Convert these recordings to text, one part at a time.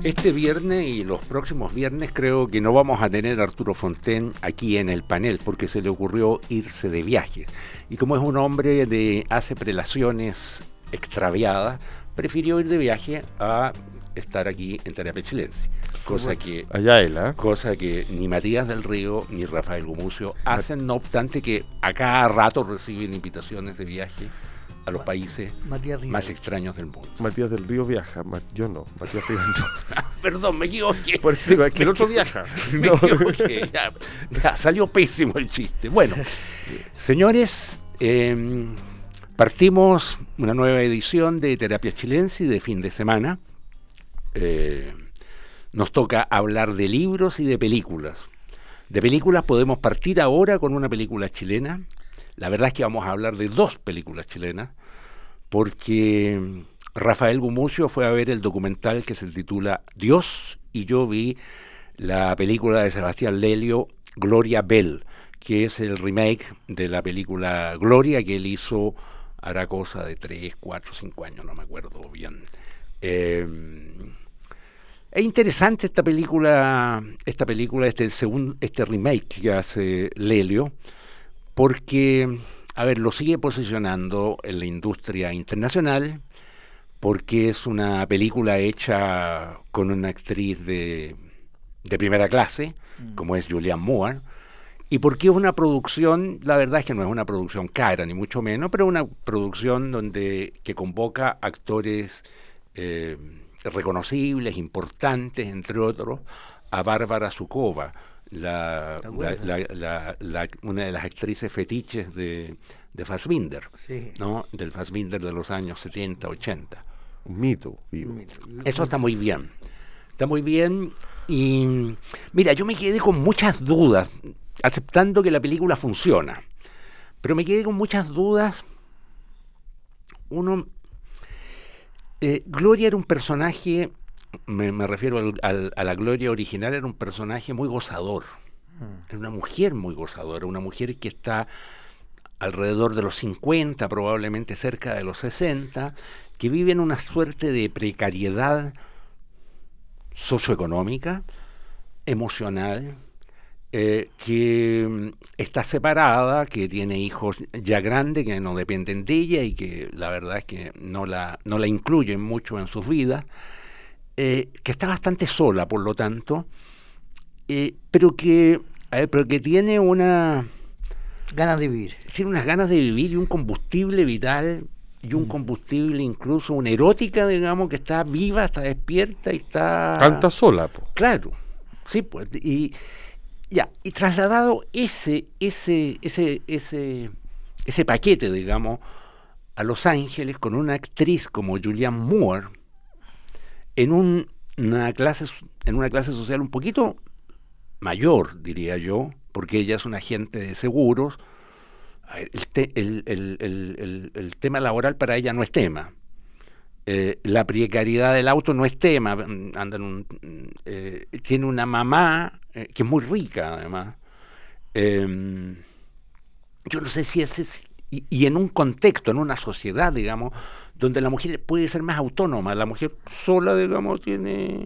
Este viernes y los próximos viernes creo que no vamos a tener a Arturo Fontaine aquí en el panel porque se le ocurrió irse de viaje. Y como es un hombre de hace prelaciones extraviadas, prefirió ir de viaje a estar aquí en Terapia Chilense. Cosa que, cosa que ni Matías del Río ni Rafael Gumucio hacen, no obstante que a cada rato reciben invitaciones de viaje a los países más extraños del mundo. Matías del Río viaja, yo no, Matías Río no. Perdón, me equivoqué. Por eso digo, es que el otro viaja. Me equivoqué, ya salió pésimo el chiste. Bueno, señores, partimos una nueva edición de Terapia Chilense de fin de semana. Nos toca hablar de libros y de películas. De películas podemos partir ahora con una película chilena. La verdad es que vamos a hablar de dos películas chilenas, porque Rafael Gumucio fue a ver el documental que se titula Dios, y yo vi la película de Sebastián Lelio, Gloria Bell, que es el remake de la película Gloria que él hizo, hará cosa de 3, 4, 5 años, no me acuerdo bien. Es interesante esta película, este remake que hace Lelio, porque, a ver, lo sigue posicionando en la industria internacional, porque es una película hecha con una actriz de primera clase, como es Julianne Moore, y porque es una producción, la verdad es que no es una producción cara, ni mucho menos, pero una producción que convoca actores reconocibles, importantes, entre otros, a Bárbara Zukova, una de las actrices fetiches de Fassbinder, sí, ¿no? Del Fassbinder de los años 70, 80. Un mito vivo. Eso está muy bien. Está muy bien. Y mira, yo me quedé con muchas dudas, aceptando que la película funciona, pero me quedé con muchas dudas. Gloria era un personaje, me refiero a la Gloria original, era un personaje muy gozador. Era una mujer muy gozadora, una mujer que está alrededor de los 50, probablemente cerca de los 60, que vive en una suerte de precariedad socioeconómica, emocional, que está separada, que tiene hijos ya grandes que no dependen de ella y que la verdad es que no la incluyen mucho en sus vidas, que está bastante sola, por lo tanto, pero que tiene una ganas de vivir. Tiene unas ganas de vivir y un combustible vital y un combustible, incluso una erótica, digamos, que está viva, está despierta y está... Canta sola, pues. Claro, sí, pues, y trasladado ese paquete, digamos, a Los Ángeles con una actriz como Julianne Moore en una clase social un poquito mayor, diría yo, porque ella es una agente de seguros. El tema laboral para ella no es tema. La precariedad del auto no es tema. Tiene una mamá que es muy rica, además. Yo no sé si y en un contexto, en una sociedad, digamos, donde la mujer puede ser más autónoma. La mujer sola, digamos, tiene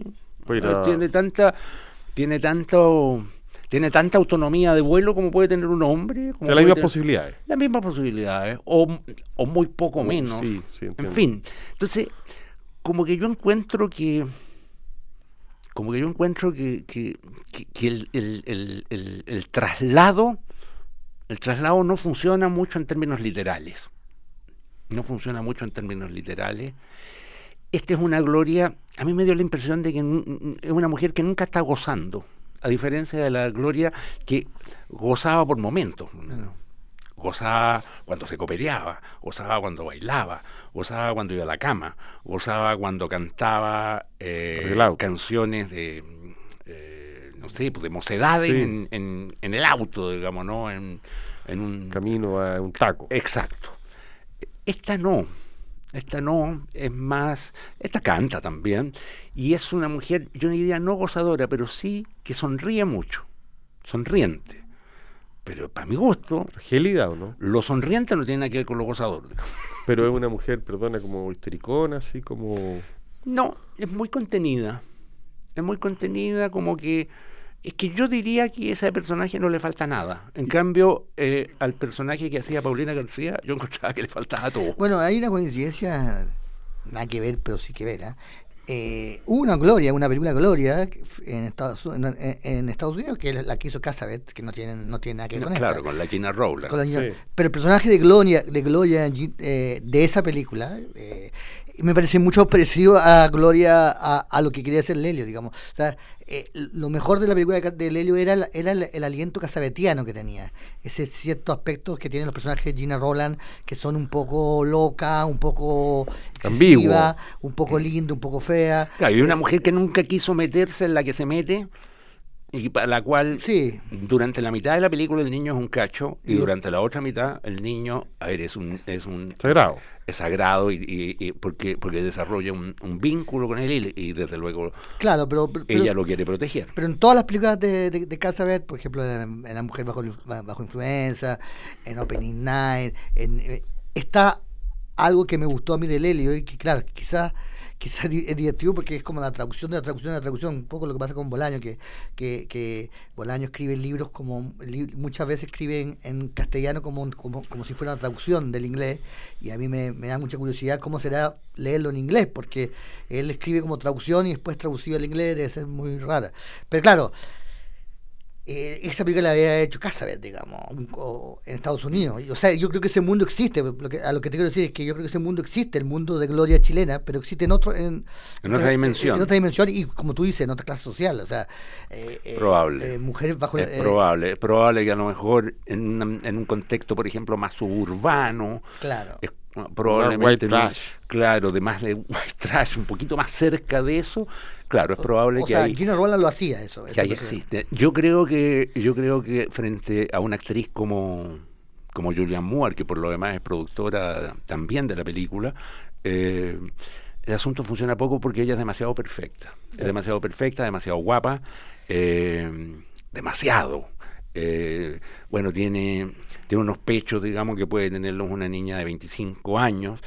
tanta autonomía de vuelo como puede tener un hombre. Como las mismas posibilidades. Las mismas posibilidades, o muy poco menos. Sí, en fin, entonces, como que yo encuentro que el traslado no funciona mucho en términos literales. No funciona mucho en términos literales. Esta es una Gloria, a mí me dio la impresión de que es una mujer que nunca está gozando, a diferencia de la Gloria que gozaba por momentos. Gozaba cuando se copeteaba, gozaba cuando bailaba, gozaba cuando iba a la cama, gozaba cuando cantaba canciones de, no sé, pues de mocedades, sí, en el auto, digamos, ¿no? En un camino a un taco. Exacto. Esta no, es más, esta canta también, y es una mujer, yo diría no gozadora, pero sí que sonríe mucho, sonriente. Pero para mi gusto, ¿gélida o no? Lo sonriente no tiene nada que ver con lo gozador. Pero es una mujer, perdona, como histericona, así como... No, es muy contenida. es muy contenida, como que... Es que yo diría que a ese personaje no le falta nada. En cambio, al personaje que hacía Paulina García, yo encontraba que le faltaba todo. Bueno, hay una coincidencia, nada que ver, pero sí que ver. Hubo una Gloria, una película Gloria en Estados Unidos, que es la que hizo Cassavet, que no tiene nada que ver con Claro, esta. con la Gina Rowland. Con la Gina- Sí. Pero el personaje de Gloria de esa película me parece mucho parecido a Gloria, a lo que quería hacer Lelio, digamos. O sea, lo mejor de la película de Lelio era el aliento casabetiano que tenía. Ese ciertos aspectos que tienen los personajes de Gina Rowland, que son un poco loca, un poco excesiva, un poco linda, un poco fea. Claro, y una mujer que nunca quiso meterse en la que se mete, y para la cual Sí. durante la mitad de la película el niño es un cacho, y Y- durante la otra mitad el niño, a ver, es un Sagrado. es sagrado y porque desarrolla un vínculo con él y desde luego Claro, pero ella lo quiere proteger. Pero en todas las películas de Cassavet, por ejemplo, en La Mujer bajo influencia, en Opening Night, está algo que me gustó a mí de Lelio y que, claro, quizás es divertido porque es como la traducción de la traducción de la traducción, un poco lo que pasa con Bolaño, que Bolaño escribe libros muchas veces escribe en castellano como si fuera una traducción del inglés, y a mí me da mucha curiosidad cómo será leerlo en inglés, porque él escribe como traducción y después traducido al inglés debe ser muy rara. Pero claro, esa película la había hecho Cassavet, digamos, en Estados Unidos. O sea, yo creo que ese mundo existe. A lo que te quiero decir es que yo creo que ese mundo existe, el mundo de Gloria chilena, pero existe en otra dimensión. En otra dimensión y, como tú dices, en otra clase social. O sea, Probable. Mujeres bajo... Es probable que a lo mejor en un contexto, por ejemplo, más suburbano, claro. Probablemente White trash. Claro, de más de white trash, un poquito más cerca de eso, claro, es probable O que sea, ahí, Gina Rowland lo hacía eso. que ahí existe. Yo creo que frente a una actriz como Julianne Moore, que por lo demás es productora también de la película, el asunto funciona poco porque ella es demasiado perfecta. Es demasiado perfecta, demasiado guapa, demasiado. Bueno, tiene unos pechos, digamos, que puede tenerlos una niña de 25 años.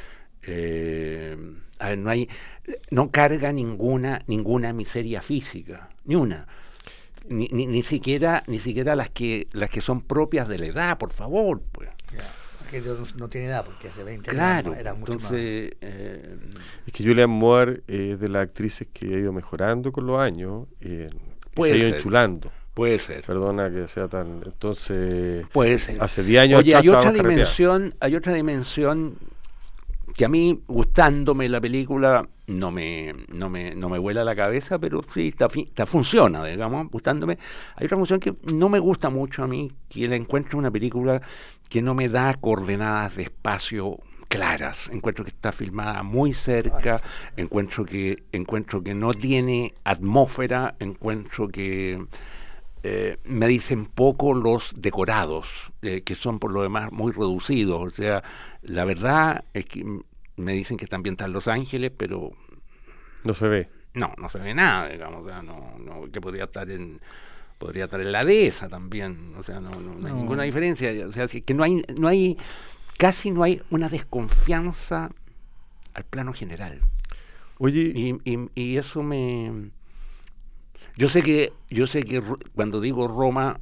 A ver, no carga ninguna miseria física, ni una. Ni siquiera las que son propias de la edad, por favor, pues. Que no tiene edad, porque hace 20 Claro, años era mucho entonces, Es que Julianne Moore es de las actrices que ha ido mejorando con los años, y se Puede ha ido ser. enchulando. puede ser. Perdona que sea tan... Entonces, Puede ser. hace 10 años Oye, atrás hay otra estábamos carreteando. dimensión que a mí, gustándome la película, no me vuela la cabeza, pero sí funciona, digamos, gustándome. Hay otra función que no me gusta mucho a mí, que la encuentro una película que no me da coordenadas de espacio claras. Encuentro que está filmada muy cerca, encuentro que no tiene atmósfera, encuentro que me dicen poco los decorados, que son por lo demás muy reducidos. O sea, la verdad es que me dicen que está ambientada en Los Ángeles, pero No se ve. no se ve nada, digamos. O sea, que podría estar en la dehesa también. O sea, no hay ninguna diferencia. O sea, que casi no hay una desconfianza al plano general. Oye, Y eso Yo sé que cuando digo Roma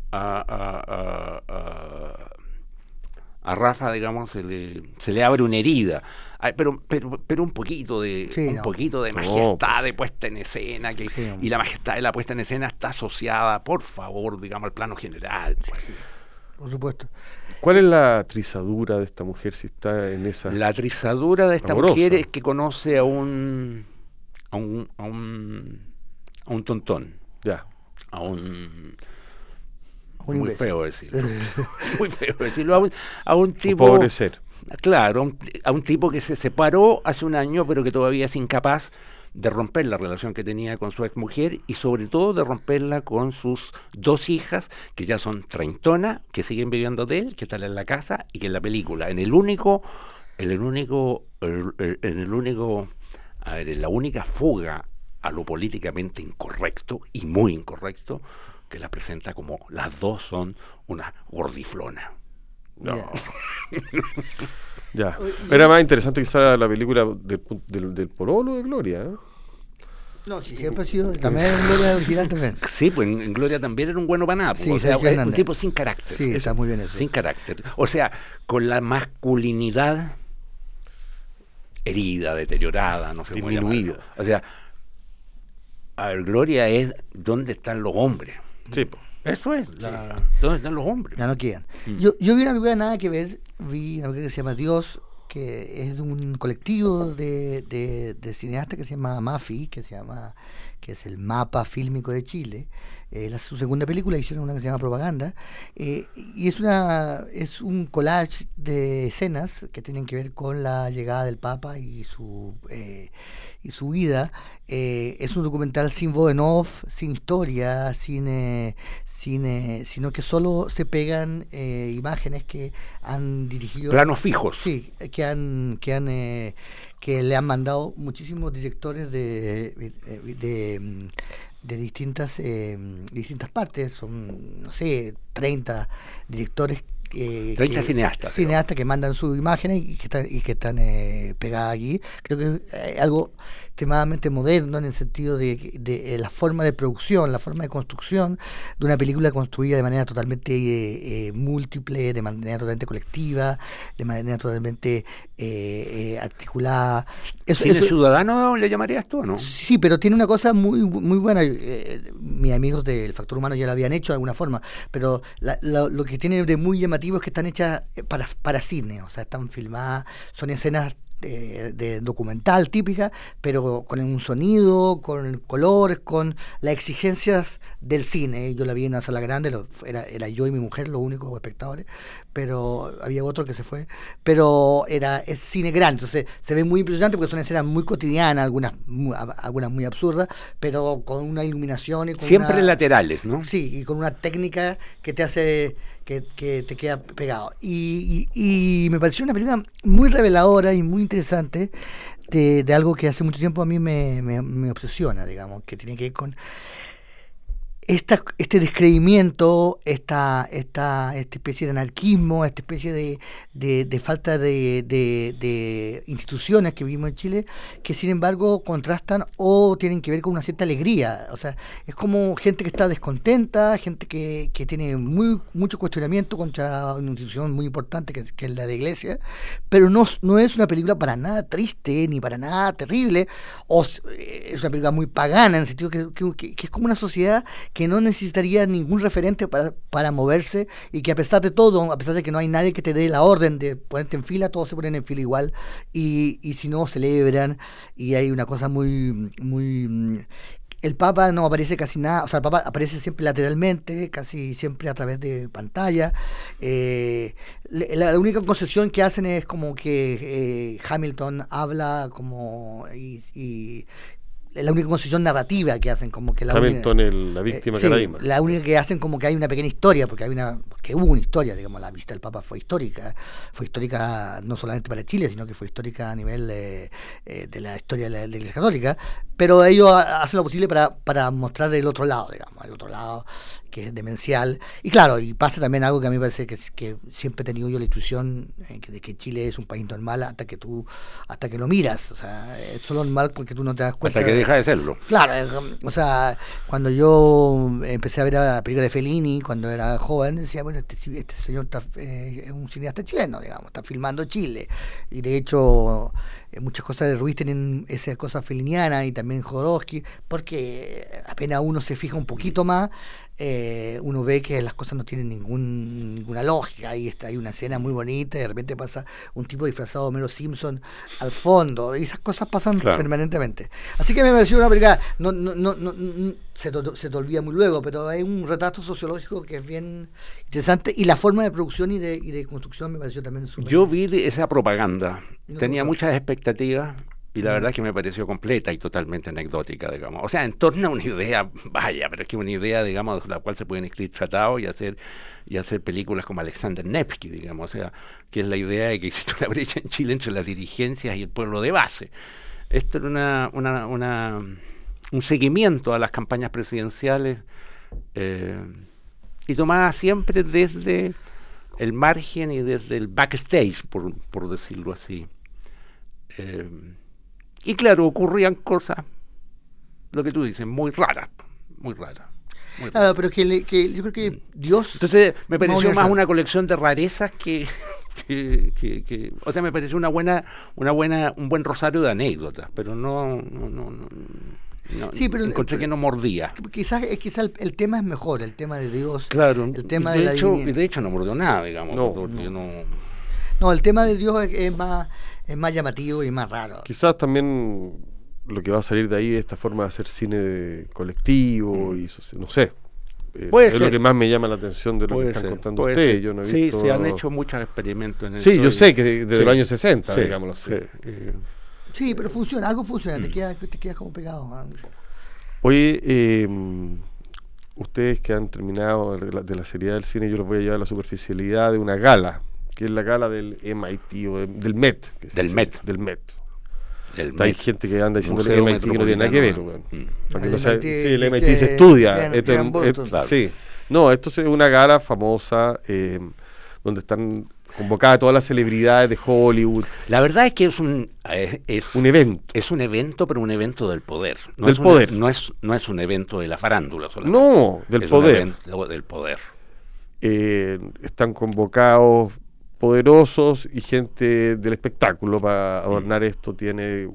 a Rafa, digamos, se le abre una herida. Ay, pero un poquito de Sí, majestad de puesta en escena, Sí, y la majestad de la puesta en escena está asociada, por favor, digamos, al plano general. Pues. por supuesto. ¿cuál es la trizadura de esta mujer si está en esa... La trizadura de esta Amorosa. mujer es que conoce a un tontón, Ya. a un Un muy imbécil. feo decirlo. Muy feo decirlo. A un tipo. Pobre ser. Claro, a un tipo que se separó hace un año, pero que todavía es incapaz de romper la relación que tenía con su exmujer y sobre todo de romperla con sus dos hijas, que ya son treintonas, que siguen viviendo de él, que están en la casa y que en la película, en la única fuga a lo políticamente incorrecto y muy incorrecto, que la presenta como las dos son una gordiflona. No. Ya. Ya. Era más interesante quizá la película del pololo de Gloria, ¿eh? No, sí, siempre ha sido, también en Gloria original también. Sí, pues en Gloria también era un bueno para nada. Sí, o sea, Sergio es un Hernández. tipo sin carácter. Sí, está muy bien eso. Sin carácter. O sea, con la masculinidad herida, deteriorada, no sé cómo Disminuida. llamarlo. O sea, a ver, Gloria es ¿dónde están los hombres? Sí, po. Eso es, ¿dónde están los hombres? Ya no quedan. Mm. Yo vi una película nada que ver, vi una película que se llama Dios, que es de un colectivo de cineastas que se llama MAFI, que es el Mapa Fílmico de Chile. Su segunda película hicieron una que se llama Propaganda, y es un collage de escenas que tienen que ver con la llegada del Papa y su vida. Es un documental sin voz en off, sin historia, sino que solo se pegan imágenes que han dirigido, Planos fijos. sí, que le han mandado muchísimos directores de distintas partes. Son, no sé, 30 directores, 30 cineastas. cineastas que mandan sus imágenes y que están pegadas aquí. Creo que es algo extremadamente moderno en el sentido de la forma de producción, la forma de construcción de una película construida de manera totalmente múltiple, de manera totalmente colectiva, de manera totalmente articulada. ¿Cine ciudadano le llamarías tú, no? Sí, pero tiene una cosa muy muy buena. Mis amigos del Factor Humano ya lo habían hecho de alguna forma, pero lo que tiene de muy llamativo es que están hechas para cine, o sea, están filmadas, son escenas de documental típica, pero con un sonido, con colores, con las exigencias del cine. Yo la vi en una sala grande, era yo y mi mujer los únicos espectadores, pero había otro que se fue, pero es cine grande, entonces se ve muy impresionante porque son escenas muy cotidianas, algunas muy absurdas, pero con una iluminación y con siempre laterales, ¿no? Sí, y con una técnica que te hace que te queda pegado. Y me pareció una película muy reveladora y muy interesante de algo que hace mucho tiempo a mí me obsesiona, digamos, que tiene que ver con este descreimiento, esta especie de anarquismo, esta especie de falta de instituciones que vivimos en Chile, que sin embargo contrastan o tienen que ver con una cierta alegría. O sea, es como gente que está descontenta, gente que tiene mucho cuestionamiento contra una institución muy importante que es la de Iglesia, pero no es una película para nada triste ni para nada terrible, es una película muy pagana en el sentido que es como una sociedad que no necesitaría ningún referente para moverse, y que a pesar de todo, a pesar de que no hay nadie que te dé la orden de ponerte en fila, todos se ponen en fila igual, y si no, celebran, y hay una cosa muy el Papa no aparece casi nada, o sea, el Papa aparece siempre lateralmente, casi siempre a través de pantalla. La única concesión que hacen es como que Hamilton habla como y la única concesión narrativa que hacen, como que Hamilton es la víctima sí, caraíba. la única que hacen como que hay una pequeña historia, porque hubo una historia, digamos, la visita del Papa fue histórica no solamente para Chile, sino que fue histórica a nivel de la historia de la Iglesia Católica, pero ellos hacen lo posible para mostrar el otro lado, digamos, el otro lado que es demencial. Y claro, y pasa también algo que a mí me parece que siempre he tenido yo la intuición de que Chile es un país normal hasta que lo miras. O sea, es solo normal porque tú no te das cuenta. Hasta que deja de serlo. Claro, o sea, cuando yo empecé a ver la película de Fellini cuando era joven, decía, bueno, este señor es un cineasta chileno, digamos, está filmando Chile. Y de hecho, muchas cosas de Ruiz tienen esas cosas felinianas, y también Jodorowsky, porque apenas uno se fija un poquito más, uno ve que las cosas no tienen ninguna lógica. Ahí hay una escena muy bonita y de repente pasa un tipo disfrazado de Homero Simpson al fondo, y esas cosas pasan permanentemente. Así que me pareció una película, se te olvida muy luego, pero hay un retrato sociológico que es bien interesante, y la forma de producción y de construcción me pareció también súper. Yo vi esa propaganda, No tenía muchas expectativas, y la verdad es que me pareció completa y totalmente anecdótica, digamos. O sea, en torno a una idea, vaya, pero es que una idea, digamos, de la cual se pueden escribir tratados y hacer películas como Alexander Nevsky, digamos. O sea, que es la idea de que existe una brecha en Chile entre las dirigencias y el pueblo de base. Esto era un seguimiento a las campañas presidenciales, y tomada siempre desde el margen y desde el backstage, por decirlo así. Y claro, ocurrían cosas lo que tú dices, muy rara, muy rara. Muy Claro, rara. pero que yo creo que Dios... Entonces me pareció más universal. una colección de rarezas o sea, me pareció un buen rosario de anécdotas, pero no, Sí, pero encontré que no mordía. quizás el tema es mejor, el tema de Dios, Claro, el tema y de la y divinidad. de hecho no mordió nada, digamos, No, porque No, el tema de Dios es más llamativo y más raro. Quizás también lo que va a salir de ahí es esta forma de hacer cine colectivo y no sé. Puede es ser. lo que más me llama la atención de lo que puede están ser, contando puede ustedes. ser. Yo no he Sí, visto... se han hecho muchos experimentos en Sí, eso. yo sé que desde sí, los años 60, sí, digámoslo así. sí, Sí, pero funciona, algo funciona, te quedas como pegado, ¿no? Un poco. Oye, ustedes que han terminado de la seriedad del cine, yo los voy a llevar a la superficialidad de una gala, que es la gala del MIT o del Met. que se Del dice, Met. Del Met. el Hay Met, gente que anda diciendo el Museo MIT que no tiene nada que ver. Metropolitano, Weón. Para que El no sabe- MIT sí, el que MIT se estudia. queda en Esto es- Boston. Claro. sí. No, esto es una gala famosa donde están convocadas todas las celebridades de Hollywood. La verdad es que es Un evento. es un evento, pero un evento del poder. Del es poder. No es un evento de la farándula solamente. No, del Es poder. un evento del poder. Están convocados poderosos y gente del espectáculo para adornar esto. Tiene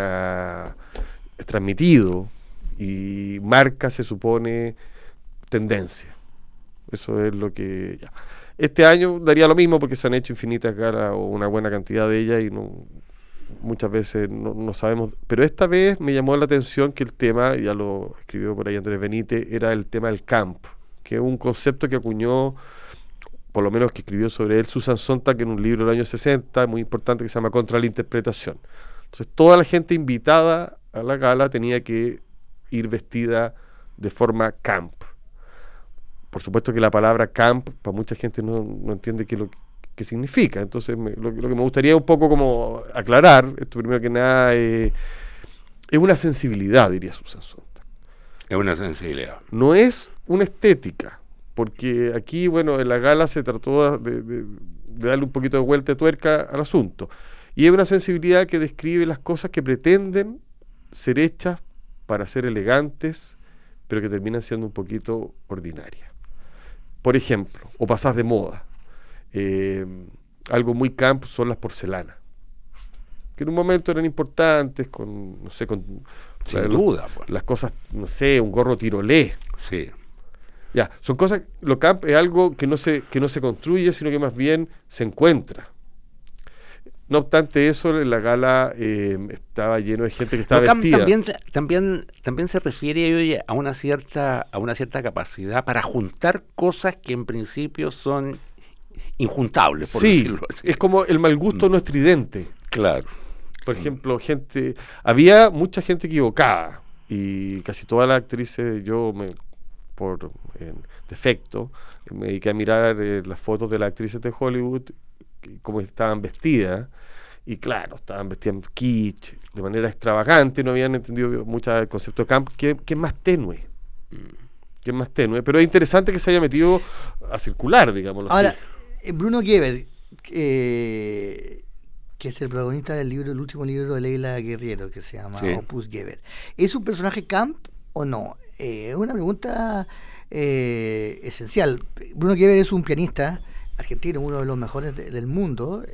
es transmitido y marca, se supone, tendencia. Eso es lo que... ya. Este año daría lo mismo porque se han hecho infinitas galas o una buena cantidad de ellas y muchas veces no sabemos. Pero esta vez me llamó la atención que el tema, ya lo escribió por ahí Andrés Benítez, era el tema del camp, que es un concepto que acuñó, por lo menos que escribió sobre él Susan Sontag en un libro del año 60, muy importante, que se llama Contra la Interpretación. Entonces toda la gente invitada a la gala tenía que ir vestida de forma camp. Por supuesto que la palabra camp para mucha gente no entiende qué significa. Entonces lo que me gustaría un poco como aclarar, esto primero que nada, es una sensibilidad, diría Susan Sontag. Es una sensibilidad. No es una estética, porque aquí, bueno, en la gala se trató de darle un poquito de vuelta de tuerca al asunto. Y es una sensibilidad que describe las cosas que pretenden ser hechas para ser elegantes, pero que terminan siendo un poquito ordinarias. Por ejemplo, o pasás de moda. Algo muy camp son las porcelanas, que en un momento eran importantes, con, no sé, Sin duda, pues. las cosas, no sé, un gorro tirolés. Sí. Ya, son cosas, lo camp es algo que no se construye, sino que más bien se encuentra. No obstante eso, en la gala estaba lleno de gente que estaba Lo camp vestida. también se refiere oye, a una cierta capacidad para juntar cosas que en principio son injuntables, por Sí, decirlo así. es como el mal gusto no estridente. Claro. Por ejemplo, había mucha gente equivocada y casi todas las actrices, por defecto, me dediqué a mirar las fotos de las actrices de Hollywood, cómo estaban vestidas, y claro, estaban vestidas en kitsch, de manera extravagante, no habían entendido mucho el concepto de camp, que es más tenue. Que es más tenue, pero es interesante que se haya metido a circular, digámoslo Ahora, así. Bruno Geber, que es el protagonista del último libro de Leila Guerriero, que se llama Sí. Opus Geber, ¿es un personaje camp o no? Es una pregunta esencial. Bruno Geber es un pianista argentino, uno de los mejores del mundo.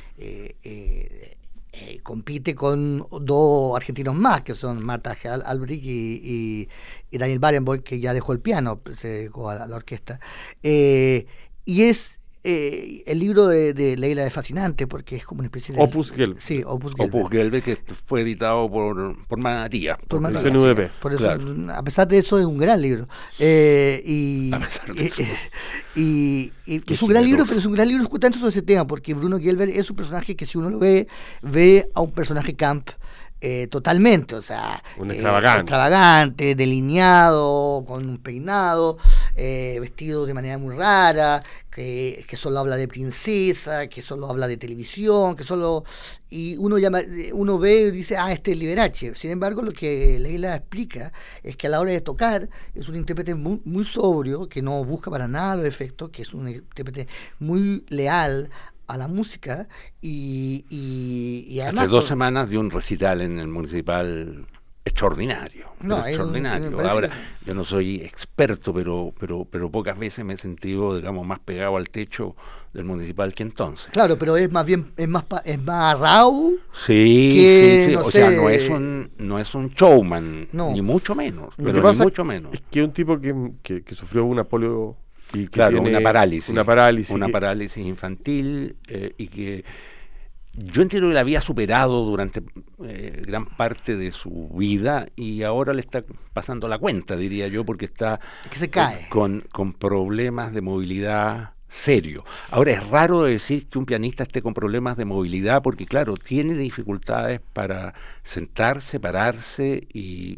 Compite con dos argentinos más, que son Marta Albright y Daniel Barenboim, que ya dejó el piano, se dedicó a la orquesta. Y es el libro de Leila es fascinante porque es como una especie de... Opus Gelb. Sí, Opus Gelb. Opus Gelb, que fue editado por Matías. Por Matías, CNVP. por eso, Claro. a pesar de eso, es un gran libro. Y A pesar de eso. es un gran libro, pero es un gran libro justamente sobre ese tema, porque Bruno Gelber es un personaje que si uno lo ve a un personaje camp totalmente, o sea, Un extravagante. extravagante, delineado, con un peinado, vestido de manera muy rara, que solo habla de princesa, que solo habla de televisión, y uno ve y dice, este es Liberace. Sin embargo, lo que Leila explica es que a la hora de tocar es un intérprete muy, muy sobrio, que no busca para nada los efectos, que es un intérprete muy leal a la música y además... Hace 2 semanas dio un recital en el Municipal extraordinario. No, Pero extraordinario. me parece Ahora, que- yo no soy experto, pero pocas veces me he sentido, digamos, más pegado al techo del municipal que entonces. Claro, pero es más bien, es más raw Sí, que, sí, sí. no O sea, sé, no es un showman, no. ni mucho menos, Lo pero que ni pasa mucho menos. es que un tipo que sufrió una polio y que Claro, tiene una parálisis. una parálisis, Una que- parálisis infantil y que yo entiendo que la había superado durante gran parte de su vida y ahora le está pasando la cuenta, diría yo, porque está es que se cae. con problemas de movilidad serio. Ahora es raro decir que un pianista esté con problemas de movilidad porque, claro, tiene dificultades para sentarse, pararse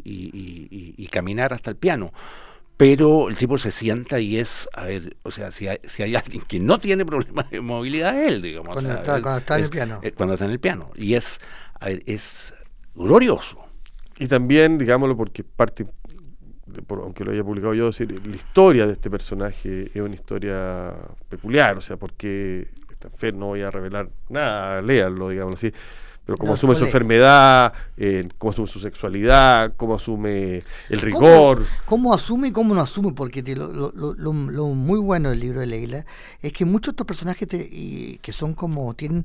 y caminar hasta el piano. Pero el tipo se sienta y es, a ver, o sea, si hay alguien que no tiene problemas de movilidad, es él, digamos. Cuando o sea, está- cuando está en el piano. Cuando está en el piano. Y a ver, es glorioso. y también, digámoslo, porque parte, aunque lo haya publicado yo, decir, la historia de este personaje es una historia peculiar, o sea, porque está enfermo, no voy a revelar nada, léanlo, digámoslo así, pero cómo No, asume su spoiler. enfermedad, cómo asume su sexualidad, cómo asume el rigor. ¿Cómo asume y cómo no asume? Porque lo muy bueno del libro de Leila es que muchos de estos personajes que son como, tienen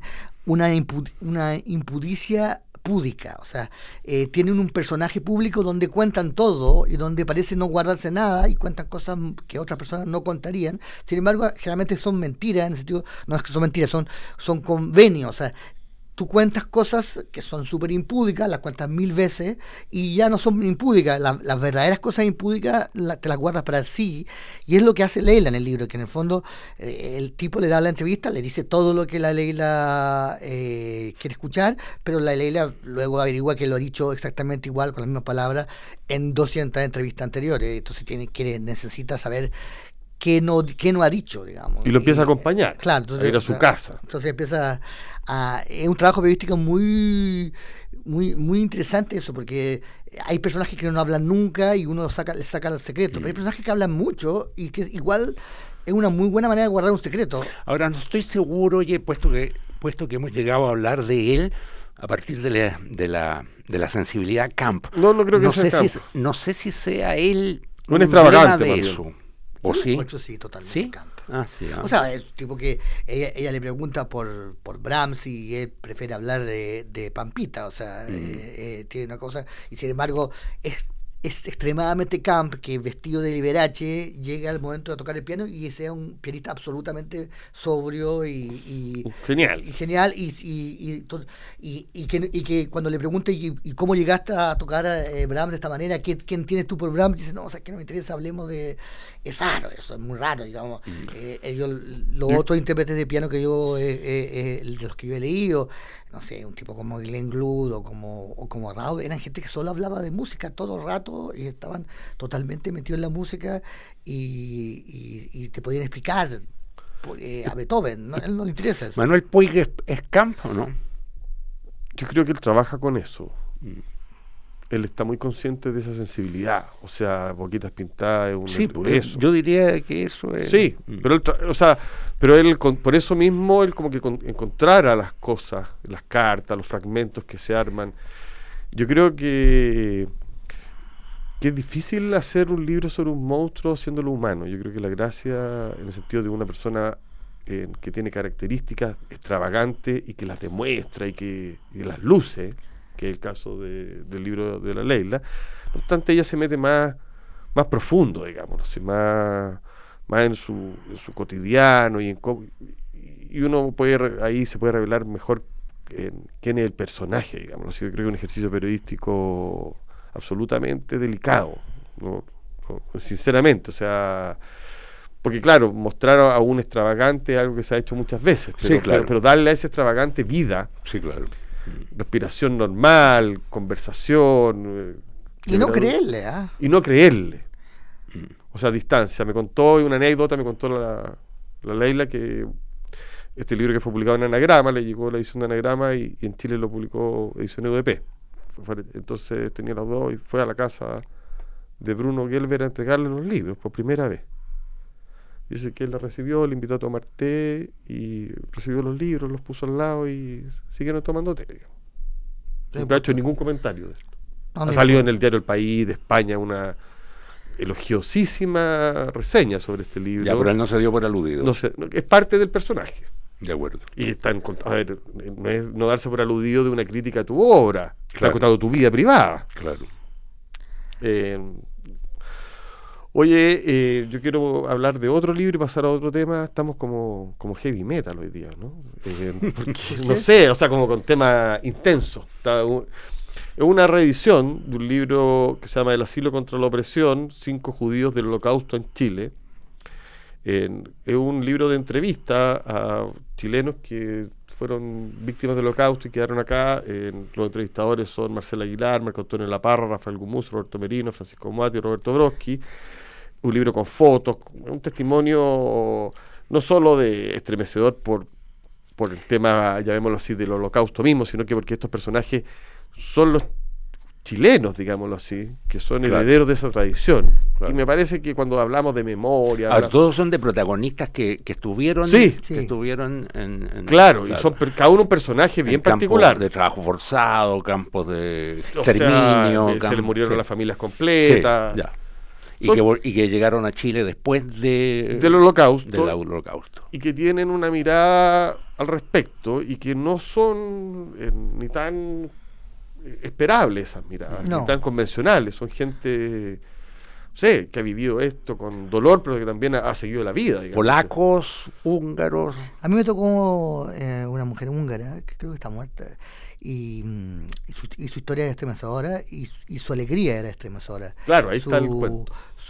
una impudicia púdica, o sea, tienen un personaje público donde cuentan todo y donde parece no guardarse nada y cuentan cosas que otras personas no contarían. Sin embargo, generalmente son mentiras, en el sentido, no es que son mentiras, son convenios, o sea, tú cuentas cosas que son súper impúdicas, las cuentas 1000 veces y ya no son impúdicas. Las verdaderas cosas impúdicas te las guardas para sí. Y es lo que hace Leila en el libro, que en el fondo el tipo le da la entrevista, le dice todo lo que la Leila quiere escuchar, pero la Leila luego averigua que lo ha dicho exactamente igual, con las mismas palabras, en 200 entrevistas anteriores. Entonces necesita saber qué no ha dicho, digamos. Y lo empieza a acompañar, Claro, a ir a su casa. Entonces empieza es un trabajo periodístico muy interesante eso, porque hay personajes que no hablan nunca y uno le saca el secreto, pero hay personajes que hablan mucho y que igual es una muy buena manera de guardar un secreto. Ahora, no estoy seguro, oye, puesto que hemos llegado a hablar de él a partir de la sensibilidad camp. No creo que sea sé Camp. no sé si sea él Un extravagante, de más bien. eso. ¿O sí? Ocho sí, totalmente ¿Sí? camp. Ah, sí. O sea, es tipo que ella le pregunta por Brahms y él prefiere hablar de Pampita, o sea, tiene una cosa, y sin embargo es extremadamente camp que vestido de Liberace llega al momento de tocar el piano y sea un pianista absolutamente sobrio y Genial. y genial y que cuando le pregunte y cómo llegaste a tocar Brahms de esta manera, ¿quién tienes tú por Brahms? Dice, no, o sea, que no me interesa, hablemos de... Es raro, eso es muy raro, digamos. Los otros intérpretes de piano que yo, de los que yo he leído, no sé, un tipo como Glenn Gould o como Raúl, eran gente que solo hablaba de música todo el rato y estaban totalmente metidos en la música y te podían explicar a Beethoven, ¿no? A él no le interesa eso. ¿Manuel Puig es camp o no? Yo creo que él trabaja con eso. Él está muy consciente de esa sensibilidad. O sea, Boquitas Pintadas es un Sí, eso. yo diría que eso es... Sí, pero él, por eso mismo, él como que encontrara las cosas, las cartas, los fragmentos que se arman. Yo creo que es difícil hacer un libro sobre un monstruo haciéndolo humano. Yo creo que la gracia, en el sentido de una persona que tiene características extravagantes y que las demuestra y las luce, que es el caso del libro de la Leila. No obstante, ella se mete más profundo, digamos, así, más en su cotidiano y uno ahí se puede revelar mejor quién es el personaje, digamos. Así, yo creo que es un ejercicio periodístico absolutamente delicado, ¿no? Sinceramente, o sea, porque claro, mostrar a un extravagante es algo que se ha hecho muchas veces, pero, Sí, claro. pero darle a ese extravagante vida, Sí, claro. respiración normal, conversación, Y no creerle, ¿ah? y no creerle, o sea, distancia. Me contó una anécdota, me contó la Leila, que este libro que fue publicado en Anagrama, le llegó la edición de Anagrama y en Chile lo publicó edición EUDP. Entonces tenía los dos y fue a la casa de Bruno Gelber a entregarle los libros por primera vez. Dice que él la recibió, le invitó a tomar té y recibió los libros, los puso al lado y siguieron tomando té, digamos. Nunca ha hecho ningún comentario de esto. Ha salido en el diario El País de España una elogiosísima reseña sobre este libro. Ya, pero él no se dio por aludido. No sé, es parte del personaje. De acuerdo. Y a ver, no es no darse por aludido de una crítica a tu obra, está contando tu vida privada. Claro. Oye, yo quiero hablar de otro libro y pasar a otro tema. Estamos como heavy metal hoy día, ¿no? Porque, no sé, o sea, como con temas intensos. Es una reedición de un libro que se llama El asilo contra la opresión, 5 judíos del Holocausto en Chile. Es un libro de entrevista a chilenos que fueron víctimas del Holocausto y quedaron acá. Los entrevistadores son Marcela Aguilar, Marco Antonio Laparra, Rafael Gumuso, Roberto Merino, Francisco Moati y Roberto Brodsky. Un libro con fotos, un testimonio no solo de estremecedor por el tema, llamémoslo así, del Holocausto mismo, sino que porque estos personajes son los chilenos, digámoslo así, que son herederos de esa tradición. Claro. Y me parece que cuando hablamos de memoria... todos son de protagonistas que estuvieron, estuvieron en claro, y son cada uno un personaje bien particular. Campos de trabajo forzado, campos de exterminio. O sea, se le murieron las familias completas. Sí, ya. Y que llegaron a Chile después del Holocausto. Y que tienen una mirada al respecto y que no son ni tan esperables esas miradas, ni tan convencionales. Son gente, no sé, que ha vivido esto con dolor, pero que también ha seguido la vida. Digamos. Polacos, húngaros. A mí me tocó una mujer húngara, que creo que está muerta, y su historia era estremecedora y su alegría era estremecedora. Claro, ahí está el cuento.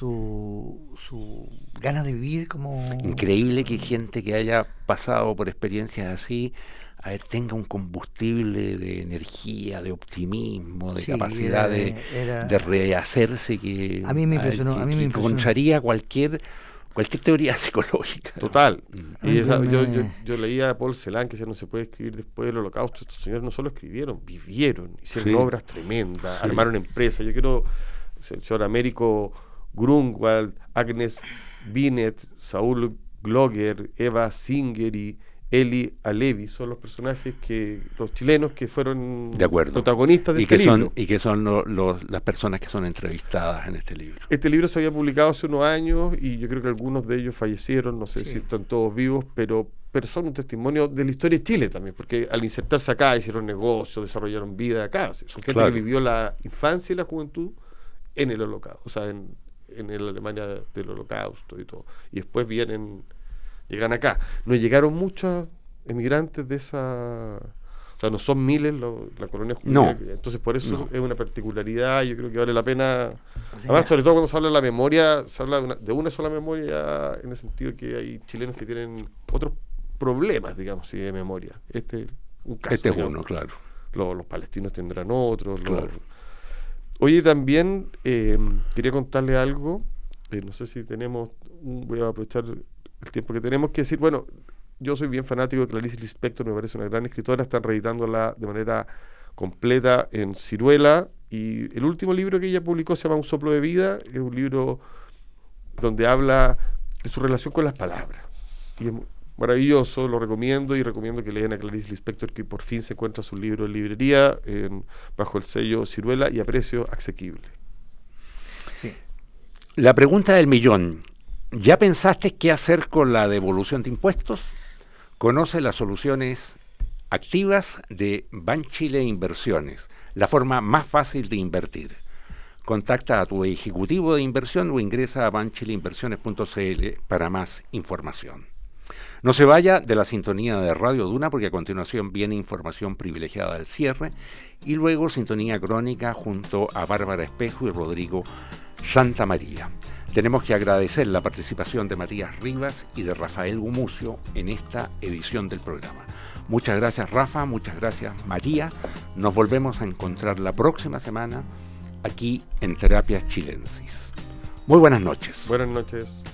Su ganas de vivir como... Increíble que gente que haya pasado por experiencias así, tenga un combustible de energía, de optimismo, de capacidad de rehacerse que a mí me impresionó, que contraría cualquier teoría psicológica. Total. Y yo leía a Paul Celan que decía no se puede escribir después del Holocausto. Estos señores no solo escribieron, vivieron, hicieron obras tremendas, armaron empresas. Yo quiero el señor Américo Grunwald, Agnes Binet, Saúl Gloger, Eva Singer y Eli Alevi son los personajes los chilenos que fueron protagonistas de este libro. Y que son las personas que son entrevistadas en este libro. Este libro se había publicado hace unos años y yo creo que algunos de ellos fallecieron, no sé si están todos vivos, pero son un testimonio de la historia de Chile también, porque al insertarse acá hicieron negocios, desarrollaron vida acá. Son gente que vivió la infancia y la juventud en el Holocausto, o sea, en la Alemania del Holocausto y todo. Y después llegan acá. Nos llegaron muchos emigrantes de esa... O sea, no son miles la colonia judía. No. Entonces, por eso es una particularidad. Yo creo que vale la pena... Además, sobre todo cuando se habla de la memoria, se habla de una sola memoria, ya en el sentido que hay chilenos que tienen otros problemas, digamos, de memoria. Un caso, este es uno, claro. Los palestinos tendrán otros. Claro. Oye, también quería contarle algo. No sé si tenemos... voy a aprovechar el tiempo que tenemos que decir, bueno, yo soy bien fanático de Clarice Lispector, me parece una gran escritora, están reeditándola de manera completa en Ciruela, y el último libro que ella publicó se llama Un soplo de vida, es un libro donde habla de su relación con las palabras, y es maravilloso, lo recomiendo, y recomiendo que lean a Clarice Lispector, que por fin se encuentra su libro en librería, bajo el sello Ciruela, y a precio asequible. Sí. La pregunta del millón: ¿ya pensaste qué hacer con la devolución de impuestos? Conoce las soluciones activas de Banchile Inversiones, la forma más fácil de invertir. Contacta a tu ejecutivo de inversión o ingresa a banchileinversiones.cl para más información. No se vaya de la sintonía de Radio Duna, porque a continuación viene información privilegiada al cierre y luego sintonía crónica junto a Bárbara Espejo y Rodrigo Santamaría. Tenemos que agradecer la participación de Matías Rivas y de Rafael Gumucio en esta edición del programa. Muchas gracias, Rafa, muchas gracias, María. Nos volvemos a encontrar la próxima semana aquí en Terapias Chilensis. Muy buenas noches. Buenas noches.